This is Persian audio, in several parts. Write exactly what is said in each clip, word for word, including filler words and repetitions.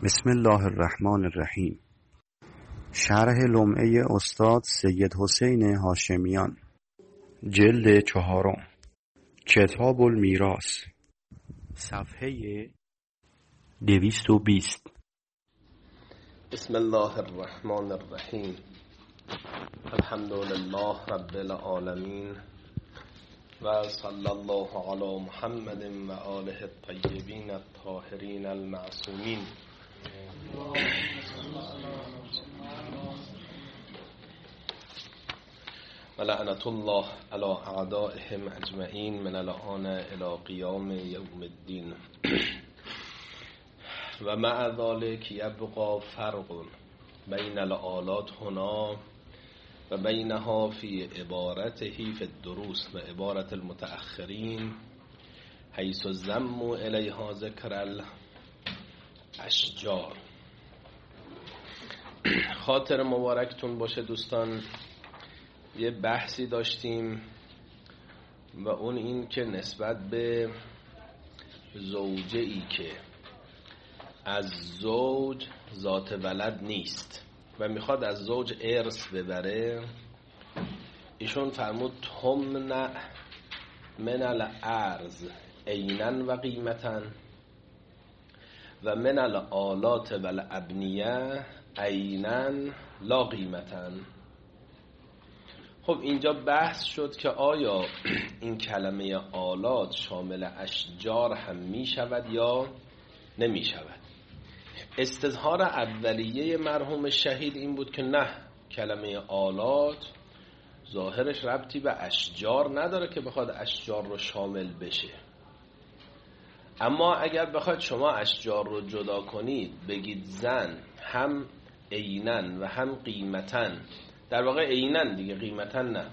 بسم الله الرحمن الرحیم. شرح لمعه استاد سید حسین هاشمیان، جلد چهارم، کتاب المیراث، صفحه دویست و بیست. بسم الله الرحمن الرحیم. الحمد لله رب العالمین و صلی الله علی محمد و آله الطیبین الطاهرین المعصومین. و لعنت الله علی اعدائهم اجمعین من الآن الی قیام یوم الدین. و مع ذلک یبقى فرق بین الآلات هنا و بینها فی عبارته فی الدروس و عبارت المتأخرین حیث الضم الیها ذکر الاشجار. خاطر مبارکتون باشه دوستان، یه بحثی داشتیم و اون این که نسبت به زوجه ای که از زوج ذات ولد نیست و میخواد از زوج ارث ببره، ایشون فرمود تمنع من الارض عینا و قیمتا و من الآلات و الابنیه عینا لا قیمتا. خب اینجا بحث شد که آیا این کلمه آلات شامل اشجار هم می شود یا نمی شود. استظهار اولیه مرحوم شهید این بود که نه، کلمه آلات ظاهرش ربطی به اشجار نداره که بخواد اشجار رو شامل بشه. اما اگر بخواد شما اشجار رو جدا کنید، بگید زن هم عینن و هم قیمتن، در واقع عینن دیگه، قیمتن نه،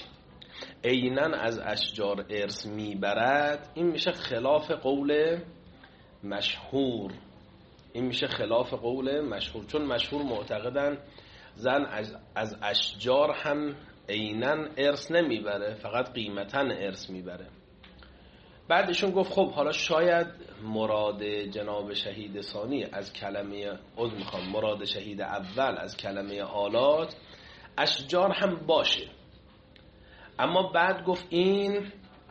عینن از اشجار ارث میبرد، این میشه خلاف قول مشهور. این میشه خلاف قول مشهور، چون مشهور معتقدن زن از, از اشجار هم عینن ارث نمیبره، فقط قیمتن ارث میبره. بعدشون گفت خب حالا شاید مراد جناب شهید ثانی از کلمه عذر میخوام مراد شهید اول از کلمه آلات اشجار هم باشه، اما بعد گفت این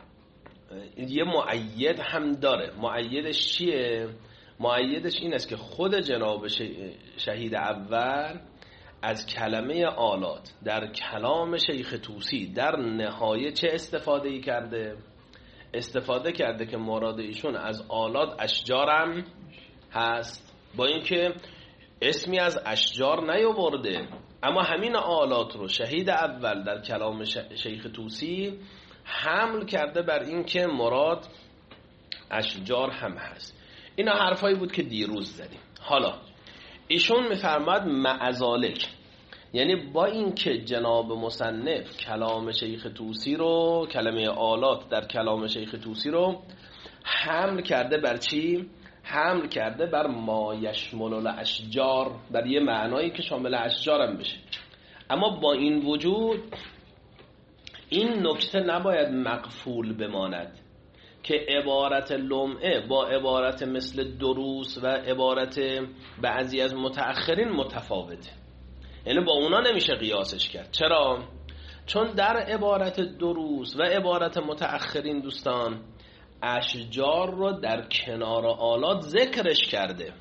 یه مؤید هم داره. مؤیدش چیه؟ مؤیدش این است که خود جناب شهید اول از کلمه آلات در کلام شیخ طوسی در نهایه چه استفاده ای کرده؟ استفاده کرده که مراد ایشون از آلات اشجارم هست، با اینکه اسمی از اشجار نیاورده، اما همین آلات رو شهید اول در کلام شیخ طوسی حمل کرده بر این که مراد اشجار هم هست. اینا حرفایی بود که دیروز زدیم. حالا ایشون میفرماد معذالک، یعنی با این که جناب مصنف کلام شیخ طوسی رو، کلمه آلات در کلام شیخ طوسی رو حمل کرده بر چی؟ حمل کرده بر ما یشمل الاشجار، بر یه معنایی که شامل اشجار هم بشه. اما با این وجود این نکته نباید مغفول بماند که عبارت لمعه با عبارت مثل دروس و عبارت بعضی از متأخرین متفاوته، یعنی با اونا نمیشه قیاسش کرد. چرا؟ چون در عبارت دروس و عبارت متأخرین دوستان اشجار رو در کنار آلات ذکرش کرده.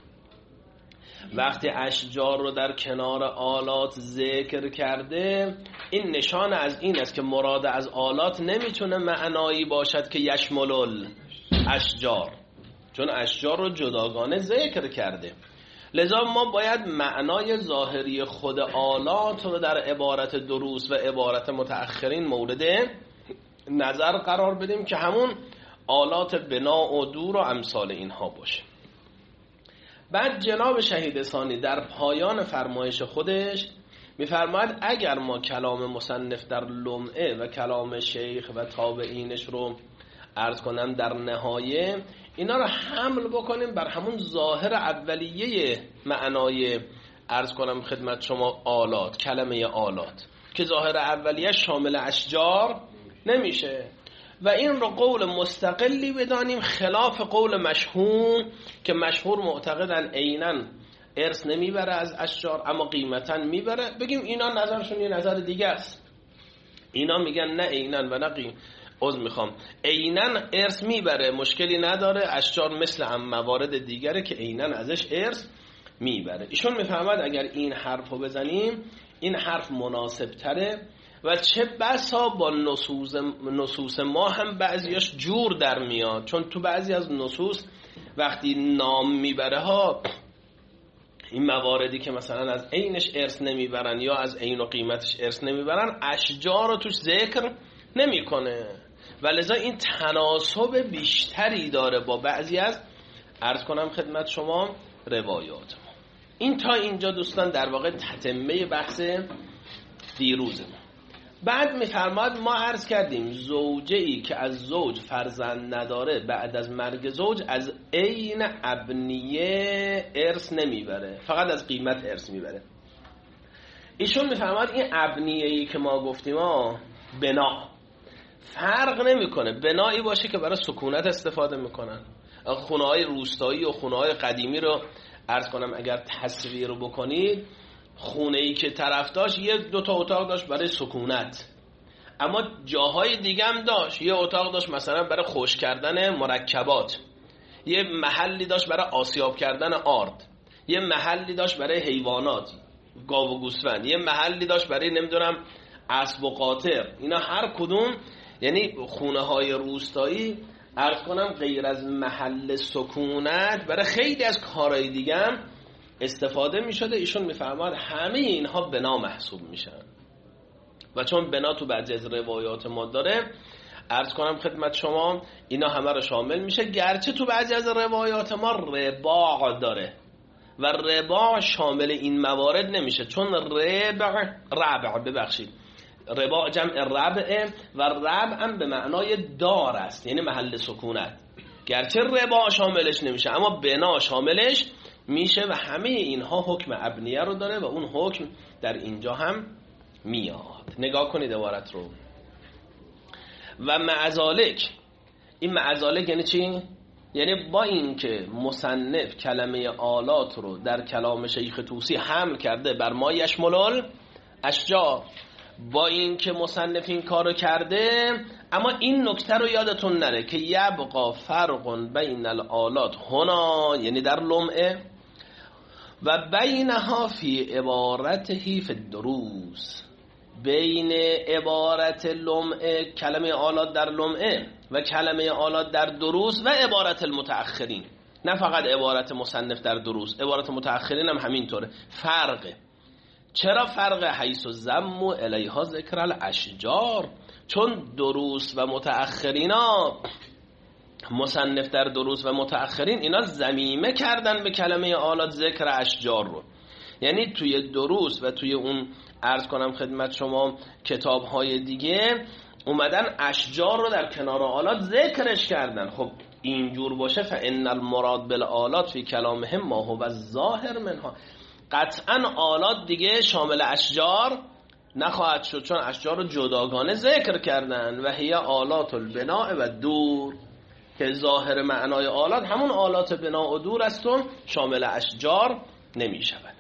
وقتی اشجار رو در کنار آلات ذکر کرده، این نشان از این است که مراد از آلات نمیتونه معنایی باشد که یشمل اشجار، چون اشجار رو جداگانه ذکر کرده. لذا ما باید معنای ظاهری خود آلات رو در عبارت دروس و عبارت متأخرین مورد نظر قرار بدیم که همون آلات بنا و دور و امثال اینها باشه. بعد جناب شهید ثانی در پایان فرمایش خودش میفرماید اگر ما کلام مصنف در لمعه و کلام شیخ و تابعینش رو عرض کنم در نهایه، اینا رو حمل بکنیم بر همون ظاهر اولیه معنای عرض کنم خدمت شما آلات، کلمه آلات، که ظاهر اولیه شامل اشجار نمیشه، و این رو قول مستقلی بدانیم خلاف قول مشهور که مشهور معتقدن عیناً ارث نمیبره از اشجار اما قیمتا میبره، بگیم اینا نظرشون یه نظر دیگه است. اینا میگن نه عینن و نه قیم عذر میخوام عینن ارث میبره مشکلی نداره، اشجار مثل هم موارد دیگره که عینن ازش ارث میبره. ایشون میفهمد اگر این حرفو بزنیم این حرف مناسب تره و چه بسا با نصوص نصوص ما هم بعضیاش جور در میاد، چون تو بعضی از نصوص وقتی نام میبره ها این مواردی که مثلا از عینش ارث نمیبرن یا از عین و قیمتش ارث نمیبرن اشجار رو توش ذکر نمیکنه و لذا این تناسب بیشتری داره با بعضی از عرض کنم خدمت شما روایات ما. این تا اینجا دوستان در واقع تتمه بحث دیروزمون. بعد میفرماد ما عرض کردیم زوجه ای که از زوج فرزند نداره بعد از مرگ زوج از عین ابنیه ارث نمیبره، فقط از قیمت ارث میبره. ایشون میفرماد این ابنیه ای که ما گفتیم ها بنا فرق نمیکنه، بنایی باشه که برای سکونت استفاده میکنن. خونه های روستایی و خونه های قدیمی رو عرض کنم اگر تصویر رو بکنید، خونه ای که طرف داشت یه دو تا اتاق داشت برای سکونت، اما جاهای دیگه هم داشت، یه اتاق داشت مثلا برای خشک کردن مرکبات، یه محلی داشت برای آسیاب کردن آرد، یه محلی داشت برای حیوانات گاو و گوسفند، یه محلی داشت برای نمیدونم اسب و قاطر. اینا هر کدوم یعنی خونه های روستایی عرض کنم غیر از محل سکونت برای خیلی از کارهای دیگه هم استفاده می شده. ایشون می فرماد همه اینها بنا محسوب میشن و چون بنا تو بعضی از روایات ما داره عرض کنم خدمت شما اینا همه رو شامل میشه، گرچه تو بعضی از روایات ما رباع داره و رباع شامل این موارد نمیشه، چون ربع ربع ببخشید رباع جمع ربعه و ربع هم به معنای دار است، یعنی محل سکونت، گرچه رباع شاملش نمیشه اما بنا شاملش میشه و همه اینها حکم ابنیه رو داره و اون حکم در اینجا هم میاد. نگاه کنید عبارت رو. و معذالک، این معذالک یعنی چی؟ یعنی با این که مصنف کلمه آلات رو در کلام شیخ طوسی حمل کرده بر ما یشملال اشجار، با این که مصنف این کارو کرده، اما این نکته رو یادتون نره که یبقا فرق بین الآلات هنا، یعنی در لمعه، و بینها فی عبارته فی الدروس، بین عبارت لمعه کلمه آلات در لمعه و کلمه آلات در دروس و عبارت المتأخرین، نه فقط عبارت مصنف در دروس، عبارت متأخرین هم همینطوره. فرقه. چرا فرق؟ حیث الضم الیها ذکر الاشجار، چون دروس و متأخرینا مصنف در دروس و متأخرین اینا ضمیمه کردن به کلمه آلات ذکر اشجار رو، یعنی توی دروس و توی اون عرض کنم خدمت شما کتاب‌های دیگه اومدن اشجار رو در کنار آلات ذکرش کردن. خب اینجور باشه فإن المراد بالآلات فی کلامهم ما هو الظاهر منها، قطعا آلات دیگه شامل اشجار نخواهد شد، چون اشجار رو جداگانه ذکر کردن و هی آلات البناء و دور، که ظاهر معنای آلات همون آلات بنا و دور است و شامل اشجار نمی شود.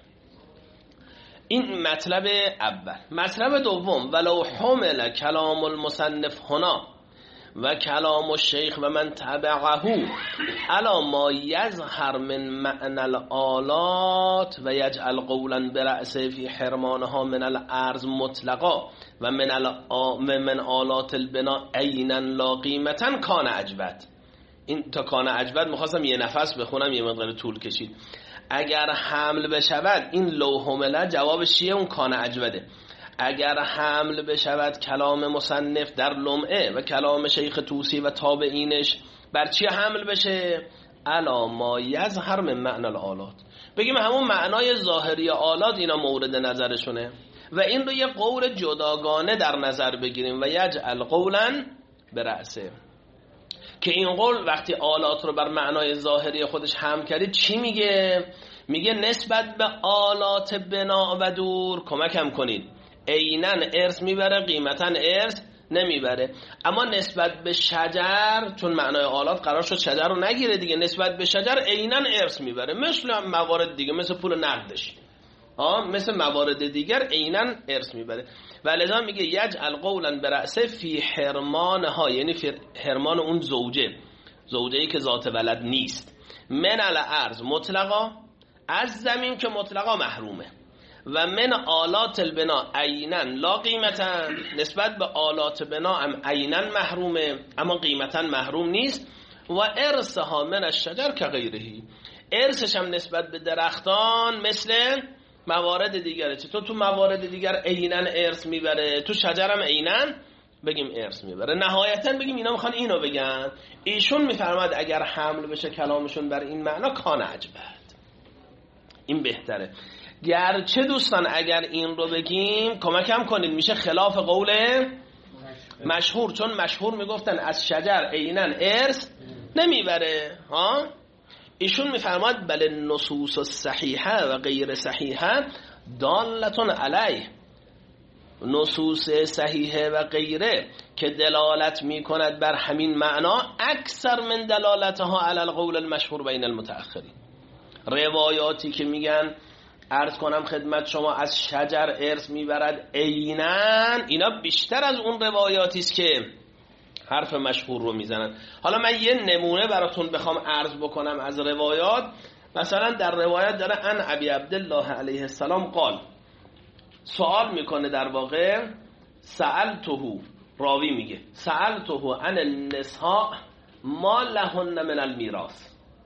این مطلب اول. مطلب دوم، ولو حمل کلام المصنف هنا و کلام الشیخ و من تبعه علا ما یظهر من معنی الآلات و یجعل قولا برأسه فی حرمانها من الارض مطلقا و من, من آلات البنا عینا لا قیمتا کان اجود. این تا کان اجود میخواستم یه نفس بخونم، یه مقدار طول کشید. اگر حمل بشود، این لو حمله جوابش چیه؟ اون کان اجوده. اگر حمل بشود کلام مصنف در لمعه و کلام شیخ طوسی و تابعینش، بر چی حمل بشه؟ علا ما یظهر من معنی الآلات، بگیم همون معنای ظاهری آلات اینا مورد نظرشونه و این رو یه قول جداگانه در نظر بگیریم و یجعل قولا برأسه، که این قول وقتی آلات رو بر معنای ظاهری خودش حمل کردید چی میگه؟ میگه نسبت به آلات بنا و دور کمکم کنید، عیناً ارث میبره قیمتاً ارث نمیبره. اما نسبت به شجر، چون معنای آلات قرار شد شجر رو نگیره دیگه، نسبت به شجر عیناً ارث میبره، مثل موارد دیگه، مثل پول نقدش، ها، مثل موارد دیگر عیناً ارث میبره. و لذا میگه یجعل قولا برأسه فی حرمانها، یعنی فی حرمان اون زوجه، زوجه‌ای که ذات ولد نیست، من الارض مطلقا، از زمین که مطلقا محرومه، و من آلات البنا عیناً لا قیمتا، نسبت به آلات بنا هم عیناً محرومه اما قیمتا محروم نیست. و ارثها من الشجر که غیرهی، ارثش هم نسبت به درختان مثل موارد دیگره. چطور تو موارد دیگر عیناً ارث میبره، تو شجرم عیناً بگیم ارث میبره. نهایتاً بگیم اینا میخوان اینو بگن. ایشون میفرماد اگر حمل بشه کلامشون بر این معنا کان عجبت، این بهتره. گرچه دوستان اگر این رو بگیم کمکم کنید، میشه خلاف قول مشهور، چون مشهور میگفتن از شجر عیناً ارث نمیبره. ها، ایشون میفرماد بله نصوص صحیحه و غیر صحیحه دالتون علیه، نصوص صحیحه و غیره که دلالت میکند بر همین معنا اکثر من دلالتها علی القول المشهور بین المتأخرین. روایاتی که میگن عرض کنم خدمت شما از شجر ارث میبرد عیناً، اینا بیشتر از اون روایاتی است که حرف مشهور رو میزنن. حالا من یه نمونه براتون بخوام عرض بکنم از روایات. مثلا در روایت داره ان ابی عبدالله علیه السلام قال، سوال میکنه در واقع، سألته، راوی میگه سألته عن النساء ما لهن من المیراث،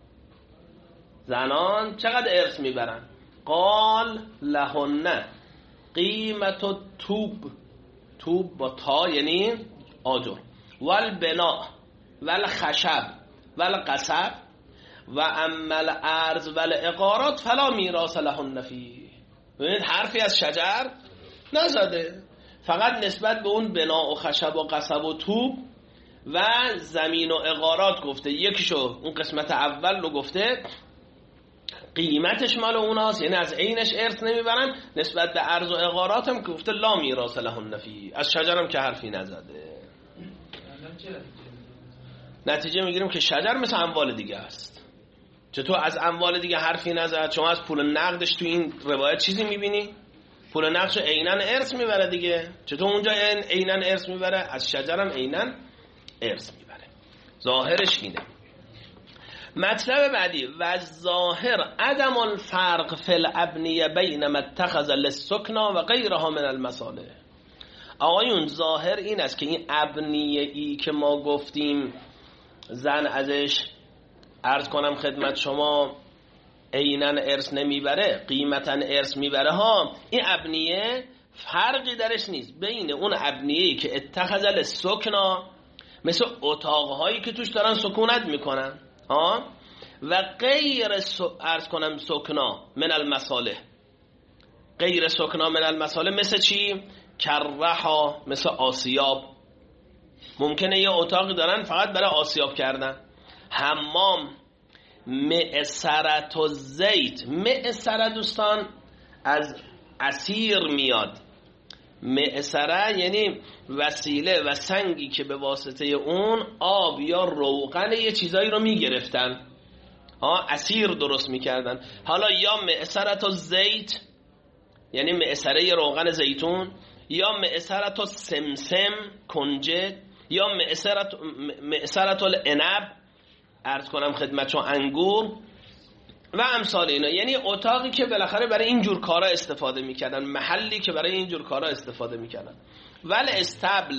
زنان چقدر ارث میبرن؟ قال لهن قیمت توب، توب با تا یعنی آجر، والبناء والخشب والقصب و عمل ارض والاقارات فلا میراث لهن فیه. ببینید حرفی از شجر نزده، فقط نسبت به اون بنا و خشب و قصب و توب و زمین و اقارات گفته. یکیشو اون قسمت اول رو گفته قیمتش مال اوناست، یعنی از عینش ارث نمیبرن. نسبت به ارض و اقارات هم گفته لا میراث لهن فیه. از شجر هم که حرفی نزده. نتیجه میگیریم که شجر مثل اموال دیگه است. چطور از اموال دیگه حرفی نزد؟ شما از پول نقدش تو این روایت چیزی میبینی؟ پول نقدش عیناً ارث میبره دیگه. چطور اونجا عیناً ارث میبره؟ از شجرم عیناً ارث میبره. ظاهرش اینه. مطلب بعدی، و ظاهر عدم الفرق فی الابنیه بین ما اتخذ للسکنا و غیرها من المصالح. آقایون ظاهر این است که این ابنیه ای که ما گفتیم زن ازش عرض کنم خدمت شما عیناً ارث نمیبره، قیمتاً ارث میبره ها، این ابنیه فرقی درش نیست بین اون ابنیه‌ای که اتخذ للسکنا، مثل اتاقهایی که توش دارن سکونت میکنن ها، و غیر عرض کنم سکنا من المصالح، غیر سکنا من المصالح مثل چی؟ کرها، مثل آسیاب. ممکنه یه اتاقی دارن فقط برای آسیاب کردن. حمام، معصرت و زیت. معصره دوستان از اسیر میاد. معصره یعنی وسیله و سنگی که به واسطه اون آب یا روغن یه چیزایی رو میگرفتن، اسیر درست میکردن. حالا یا معصرت و زیت یعنی معصره روغن زیتون، یا معصرت و سمسم کنجد، یا معصرت معصرت العنب عرض کنم خدمتشون انگور و امثال اینا. یعنی اتاقی که بالاخره برای این جور کارا استفاده میکردن، محلی که برای این جور کارا استفاده میکردن. ول استبل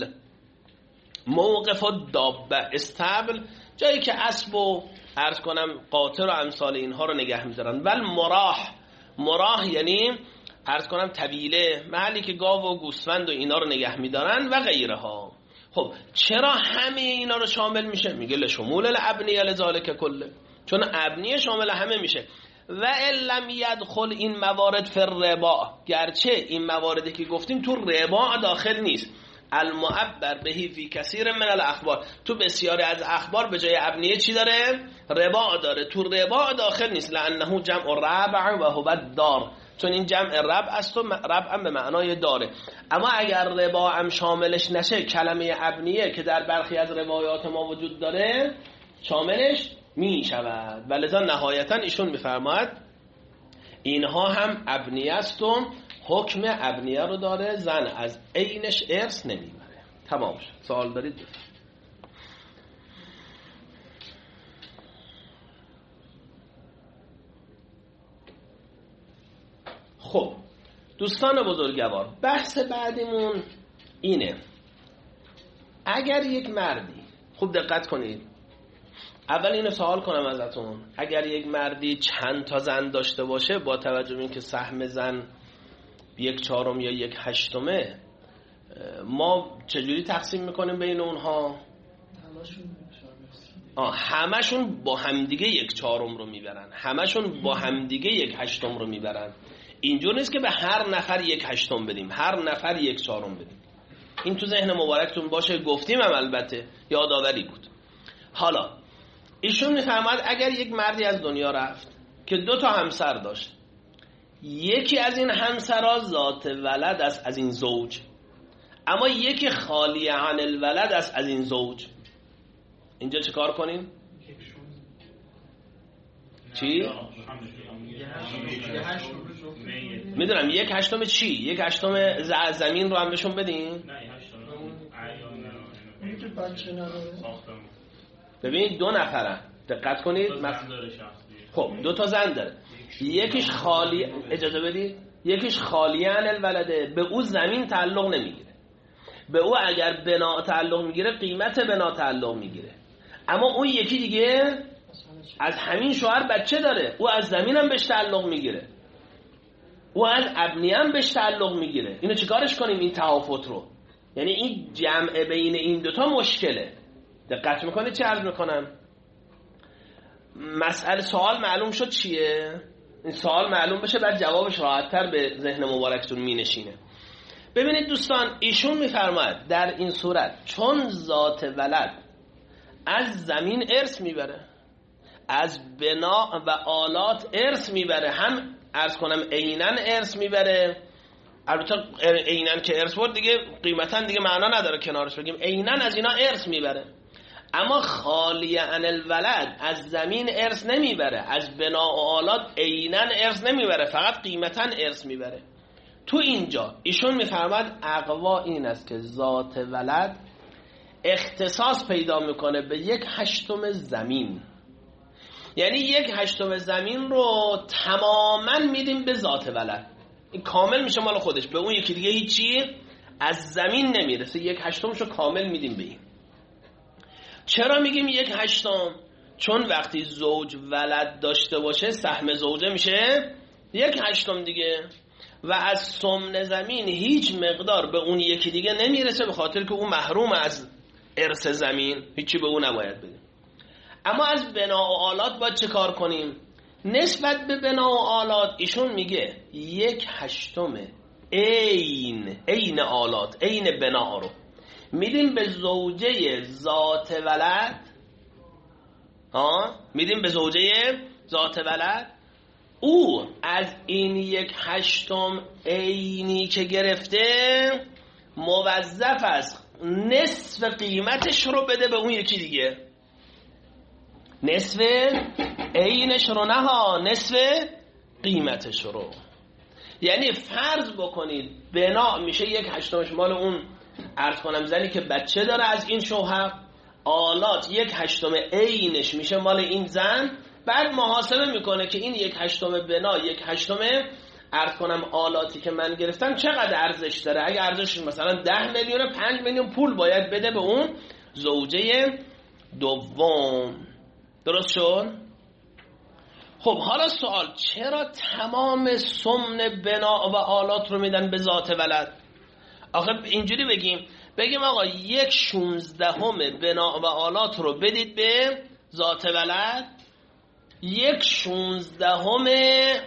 موقف الدابه، استبل جایی که اسب و عرض کنم قاطر و امثال اینها رو نگه میدارن. ول مراح، مراح یعنی عرض کنم طویله، محلی که گاو و گوسفند و اینا رو نگه میدارن و غیره ها. خب چرا همه اینا رو شامل میشه؟ میگه لشمول الابنیه لذالک کله، چون ابنیه شامل همه میشه. و لم یدخل این موارد فی الربا، گرچه این مواردی که گفتیم تو ربا داخل نیست. المعبر بهی فی کثیر من الاخبار، تو بسیاری از اخبار به جای ابنیه چی داره؟ رباع داره. تو رباع داخل نیست، لانه جمع ربع و هو دار، چون این جمع ربع است و ربع هم به معنای داره. اما اگر رباع هم شاملش نشه، کلمه ابنیه که در برخی از روایات ما وجود داره شاملش می شود. ولذا نهایتا ایشون میفرماید اینها هم ابنیه است و حکم ابنیه رو داره، زن از عینش ارث نمیبره. تمام شد. سوال دارید؟ خب دوستان بزرگوار، بحث بعدیمون اینه، اگر یک مردی، خوب دقت کنید، اول اینو سوال کنم ازتون، اگر یک مردی چند تا زن داشته باشه، با توجه به اینکه سهم زن یک چهارم یا یک هشتمه، ما چجوری تقسیم میکنیم بین اونها؟ آه همشون با همدیگه یک چهارم رو میبرن، همشون با همدیگه یک هشتم رو میبرن. اینجور نیست که به هر نفر یک هشتم بدیم، هر نفر یک چهارم بدیم. این تو ذهن مبارکتون باشه، گفتیم هم البته، یادآوری بود. حالا ایشون میفرماد اگر یک مردی از دنیا رفت که دو تا همسر داشت، یکی از این همسرها ذات ولد است از این زوج، اما یکی خالی عن الولد است از این زوج، اینجا چه کار کنیم؟ چی؟ میدونم یک هشتم چی؟ یک هشتم زمین رو هم بهشون بدین؟ ببینید دو نفرن، دقت کنید. خب دو تا زن داره، یکیش خالی، اجازه بدید، یکیش خالی عن الولده، به او زمین تعلق نمیگیره، به او اگر بنا تعلق میگیره قیمت بنا تعلق میگیره، اما اون یکی دیگه از همین شوهر بچه داره، او از زمین هم بهش تعلق میگیره، او از ابنیه هم بهش تعلق میگیره. اینو چیکارش کنیم این تفاوت رو؟ یعنی این جمع بین این دوتا مشکله. دقت میکنه چه عرض میکنم؟ مسئله سوال معلوم شد چیه؟ این سوال معلوم بشه بعد جوابش راحت‌تر به ذهن مبارکتون مینشینه. ببینید دوستان، ایشون میفرماید در این صورت چون ذات ولد از زمین ارث میبره، از بنا و آلات ارث میبره، هم عرض کنم عیناً ارث میبره، البته عیناً که ارث برد دیگه قیمتاً دیگه معنا نداره کنارش بگیم، عیناً از اینا ارث میبره، اما خالی عن الولد از زمین ارث نمیبره، از بنا و آلات عیناً ارث نمیبره، فقط قیمتاً ارث میبره. تو اینجا ایشون میفرماد اقوا این است که ذات ولد اختصاص پیدا میکنه به یک هشتم زمین، یعنی یک هشتم زمین رو تماما میدیم به ذات ولد، این کامل میشه مال خودش، به اون یکی دیگه هیچی از زمین نمیرسه، یک هشتمشو کامل میدیم به این. چرا میگیم یک هشتم؟ چون وقتی زوج ولد داشته باشه سهم زوجه میشه یک هشتم دیگه، و از ثمن زمین هیچ مقدار به اون یکی دیگه نمیرسه، به خاطر که اون محروم از ارث زمین، هیچی به اون نباید بدیم. اما از بنا و آلات باید چه کار کنیم؟ نسبت به بنا و آلات ایشون میگه یک هشتم عین عین آلات عین بنا رو میدیم به زوجه ذات ولد، ها میدیم به زوجه ذات ولد، او از این یک هشتم عینی که گرفته موظف است نصف قیمتش رو بده به اون یکی دیگه، نصف عینش رو، نه ها نصف قیمتش رو. یعنی فرض بکنید بنا میشه یک هشتمش مال اون عرض کنم زنی که بچه داره از این شوهر، آلات یک هشتم عینش میشه مال این زن، بعد محاسبه میکنه که این یک هشتم بنا یک هشتم عرض کنم آلاتی که من گرفتم چقدر ارزش داره، اگه ارزشش مثلا ده میلیون پنج میلیون پول باید بده به اون زوجه دوم. درست شد؟ خب حالا سوال، چرا تمام ثمن بنا و آلات رو میدن به ذات ولد؟ آخه اینجوری بگیم بگیم آقا یک شونزدهم بنا و آلات رو بدید به ذات ولد، یک شونزدهم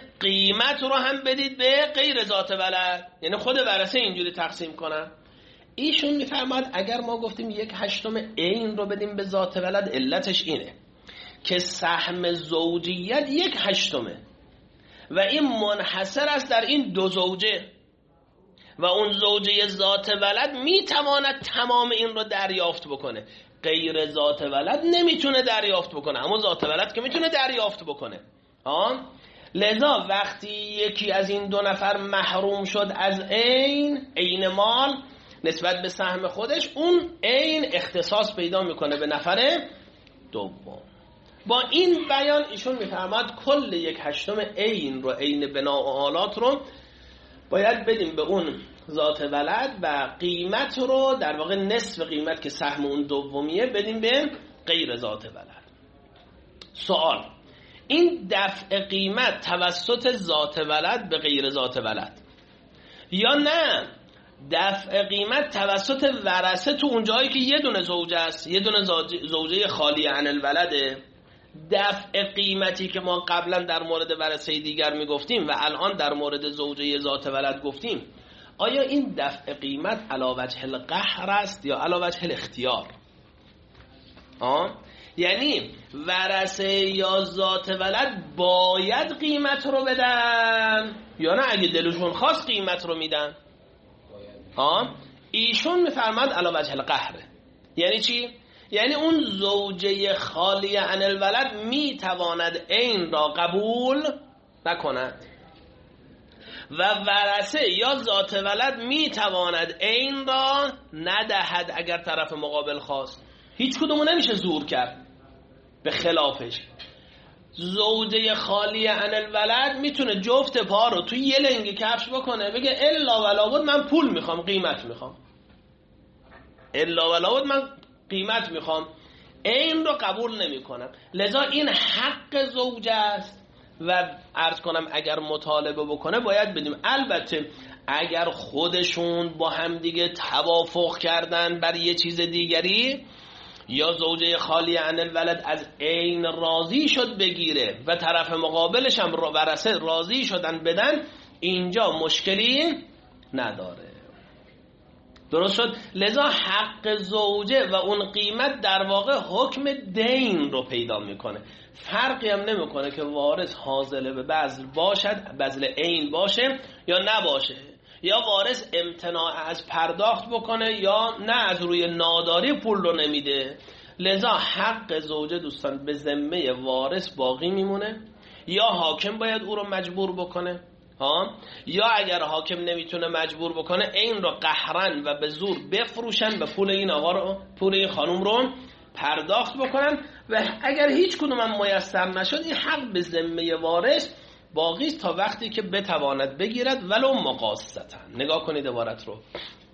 قیمت رو هم بدید به غیر ذات ولد، یعنی خود ورثه اینجوری تقسیم کنن. ایشون میفرماد اگر ما گفتیم یک هشتم عین رو بدیم به ذات ولد، علتش اینه که سهم زوجیت یک هشتمه و این منحصر است در این دو زوجه و اون زوجه ذات ولد میتواند تمام این رو دریافت بکنه، غیر ذات ولد نمیتونه دریافت بکنه، اما ذات ولد که میتونه دریافت بکنه. آه؟ لذا وقتی یکی از این دو نفر محروم شد از عین عین مال نسبت به سهم خودش، اون عین اختصاص پیدا میکنه به نفر دوم. با این بیان ایشون میفرماد کل یک هشتم عین رو، عین بنا و آلات رو باید بدیم به اون ذات ولد و قیمت رو در واقع نصف قیمت که سهم اون دومیه بدیم به غیر ذات ولد. سوال: این دفع قیمت توسط ذات ولد به غیر ذات ولد یا نه دفع قیمت توسط ورثه تو اون جایی که یه دونه زوجه است، یه دونه زوجه خالی عن الولده، دفع قیمتی که ما قبلا در مورد ورثه دیگر میگفتیم و الان در مورد زوجه ذات ولد گفتیم، آیا این دفع قیمت علی وجه القهر است یا علی وجه الاختیار؟ آه؟ یعنی ورثه یا ذات ولد باید قیمت رو بدن یا نه اگه دلشون خواست قیمت رو میدن؟ آه؟ ایشون میفرماد علی وجه القهره. یعنی چی؟ یعنی اون زوجه خالی عن الولد میتواند عین را قبول نکند و ورثه یا ذات ولد میتواند عین را ندهد اگر طرف مقابل خواست. هیچ کدومو نمیشه زور کرد. به خلافش زوجه خالی عن الولد میتونه جفت پا رو توی یه لنگ کفش بکنه، بگه الا ولا بود من پول میخوام، قیمت میخوام، الا ولا بود من قیمت میخوام، این رو قبول نمی کنم. لذا این حق زوجه است و عرض کنم اگر مطالبه بکنه باید بدیم. البته اگر خودشون با هم دیگه توافق کردن بر یه چیز دیگری یا زوجه خالی عن الولد از عین راضی شد بگیره و طرف مقابلش هم ورثه راضی شدن بدن، اینجا مشکلی نداره. درست شد؟ لذا حق زوجه و اون قیمت در واقع حکم دین رو پیدا میکنه. فرقی هم نمیکنه که وارث حاضر به بذل باشد، بذل عین باشه یا نباشه، یا وارث امتناع از پرداخت بکنه یا نه از روی ناداری پول رو نمیده. لذا حق زوجه دوستان به ذمه وارث باقی میمونه، یا حاکم باید او رو مجبور بکنه ها، یا اگر حاکم نمیتونه مجبور بکنه این رو قهرن و به زور بفروشن و پول این آقا رو، پول این خانم رو پرداخت بکنن و اگر هیچ کدوم هم میسر نشد این حق به ذمه وارث باقی است تا وقتی که بتواند بگیرد ولو مقاصتا. نگاه کنید عبارت رو،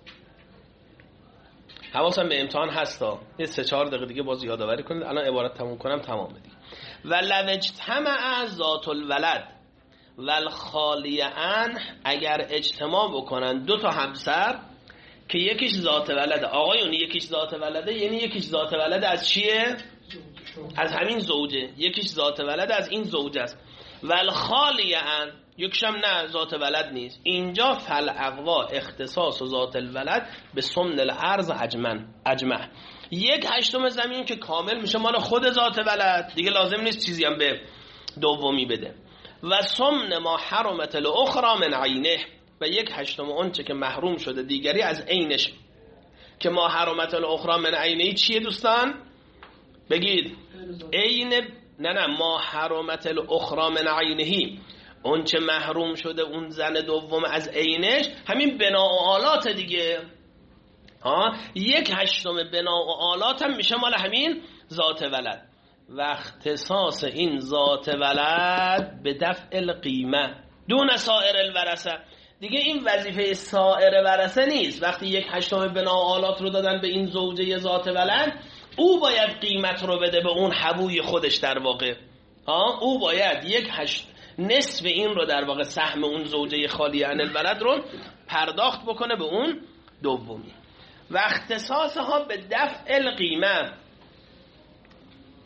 حواسم به امتحان هستا، یه سه چهار دقیقه دیگه باز یادآوری کنید. الان عبارت تموم کنم تمام دیگه. و لو اجتمع ذات الولد والخالی عن، اگر اجتماع بکنن دو تا همسر که یکیش ذات ولده، آقایون یکیش ذات ولده، یعنی یکیش ذات ولده از چیه؟ از همین زوجه، یکیش ذات ولده از این زوجه است. والخالی عن یکشم نه ذات ولد نیست. اینجا فالاقوا اختصاص و ذات الولد به سمن الارض اجمن اجمع، یک هشتم زمین که کامل میشه مال خود ذات ولد، دیگه لازم نیست چیزی هم به دومی بده. و سمن ما حرمت الاخرى من عینه، و یک هشتم اون چه که محروم شده دیگری از عینش، که ما حرمت الاخرى من عینه چیه دوستان؟ بگید عین، نه نه ما حرمت الاخرى من عینه، اون چه محروم شده اون زن دوم از عینش، همین بنا و آلات دیگه ها. یک هشتم بنا و آلات هم میشه مال همین ذات ولد. و اختصاص این ذات ولد به دفع القیمه دون سایر الورثه، دیگه این وظیفه سایر ورثه نیست. وقتی یک هشتم بنا و آلات رو دادن به این زوجه ذات ولد، او باید قیمت رو بده به اون حبوی خودش در واقع ها. او باید یک هشت نصف این رو در واقع سهم اون زوجه خالی عن الولد رو پرداخت بکنه به اون دومی. و اختصاصها به دفع القیمه،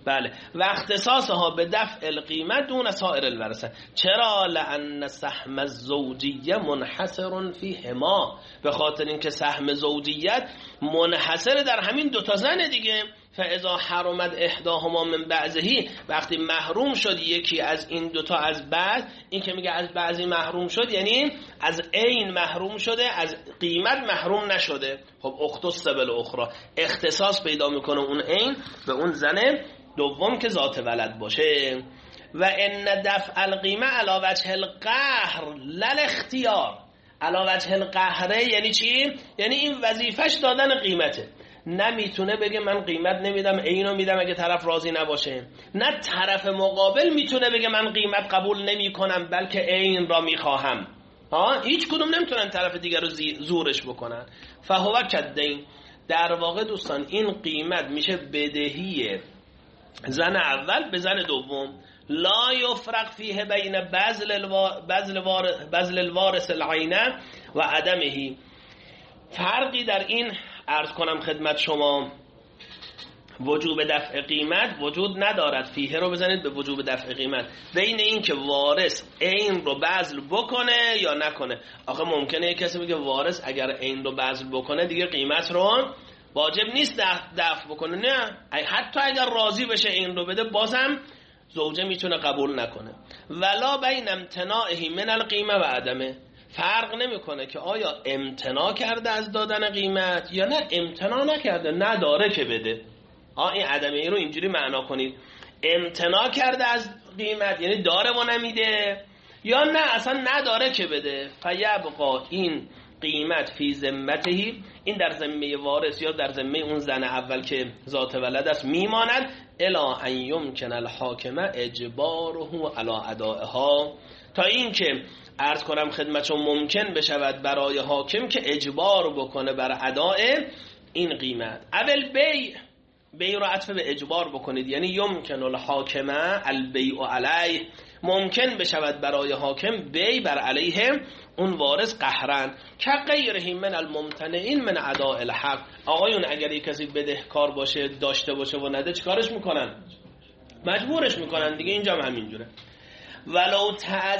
بله و اختصاصها به دفع القیمت دون سایر الورثه. چرا؟ لان سهم الزوجیه منحصر فیهما، به خاطر اینکه سهم زوجیت منحصر در همین دوتا زن دیگه. فاذا حرمت احداهما من بعضه، وقتی محروم شد یکی از این دوتا از بعض، این که میگه از بعضی محروم شد یعنی از عین محروم شده، از قیمت محروم نشده. خب اختص بالاخرى، اختصاص پیدا میکنه اون عین به اون زن دوم که ذات ولد باشه. و ان دفع القیمه علی وجه القهر لل اختیار. علی وجه القهر یعنی چی؟ یعنی این وظیفش دادن قیمته. نمیتونه بگه من قیمت نمیدم اینو میدم اگه طرف راضی نباشه، نه طرف مقابل میتونه بگه من قیمت قبول نمی کنم بلکه این را میخواهم. ها هیچ کدوم نمیتونن طرف دیگر رو زورش بکنن. فهو کدین، در واقع دوستان این قیمت میشه بدهی زن اول به زن دوم. لا یفرق فیه بین بذل الوارث بذل الوارث العینه و عدمه. فرقی در این عرض کنم خدمت شما وجوب دفع قیمت وجود ندارد. فیه رو بزنید به وجوب دفع قیمت، بین این که وارث عین رو بذل بکنه یا نکنه. آخه ممکنه یک کسی بگه وارث اگر عین رو بذل بکنه دیگه قیمت رو واجب نیست دفع بکنه. نه، حتی اگر راضی بشه این رو بده بازم زوجه میتونه قبول نکنه. ولا بین امتناعه من القیمه و عدمه، فرق نمیکنه که آیا امتناع کرده از دادن قیمت یا نه امتناع نکرده، نداره که بده. آه این عدمه رو اینجوری معنا کنید، امتناع کرده از قیمت یعنی داره و نمیده، یا نه اصلا نداره که بده. فیبقا این قیمت فی ذمتهی، این در ذمه وارث یا در ذمه اون زن اول که ذات ولد است میماند. الا ان یمکن الحاکمه اجباره علی ادائها، تا این که عرض کنم خدمتشون ممکن بشود برای حاکم که اجبار بکنه بر اداء این قیمت. اول بی بی رو عطف به اجبار بکنید، یعنی یمکن الحاکمه البیع علیه، ممکن بشود برای حاکم بی بر علیه اون وارث قهرن که غیره من الممتنعین من اداء الحق. آقایون اگر یک کسی بدهکار باشه داشته باشه و نده چیکارش میکنن؟ مجبورش میکنن دیگه. اینجا هم همینجوره. ولو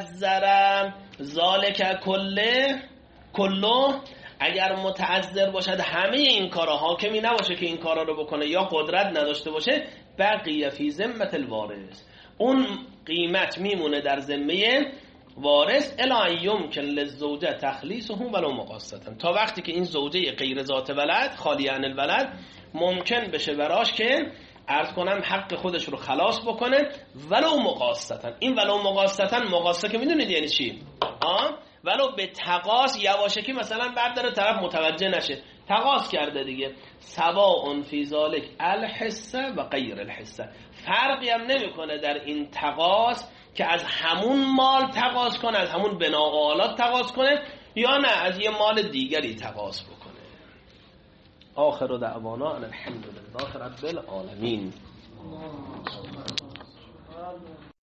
تعذر ذالک کله کلو، اگر متعذر باشد همه این کارا، حاکمی نباشه که این کارا رو بکنه یا قدرت نداشته باشه، بقیه فی ذمه الوارث، اون قیمت میمونه در ذمه وارث. الا یمکن للزوجه تخلیصه ولو مقاسطا، تا وقتی که این زوجه غیر ذات ولد خالی عن الولد ممکن بشه براش که عرض کنم حق خودش رو خلاص بکنه ولو مقاسطا. این ولو مقاسطا، مقاسطه که میدونید یعنی چی؟ آه ولو به تقاس یواشکی مثلا برداره طرف متوجه نشه، تقاس کرده دیگه. سواء فی ذلک الحصه و غیر الحصه، فرقی هم نمیکنه در این تقاس که از همون مال تقاس کنه، از همون بناآلات تقاس کنه یا نه از یه مال دیگری تقاس بکنه. آخر دعوانا ان الحمد لله رب العالمین.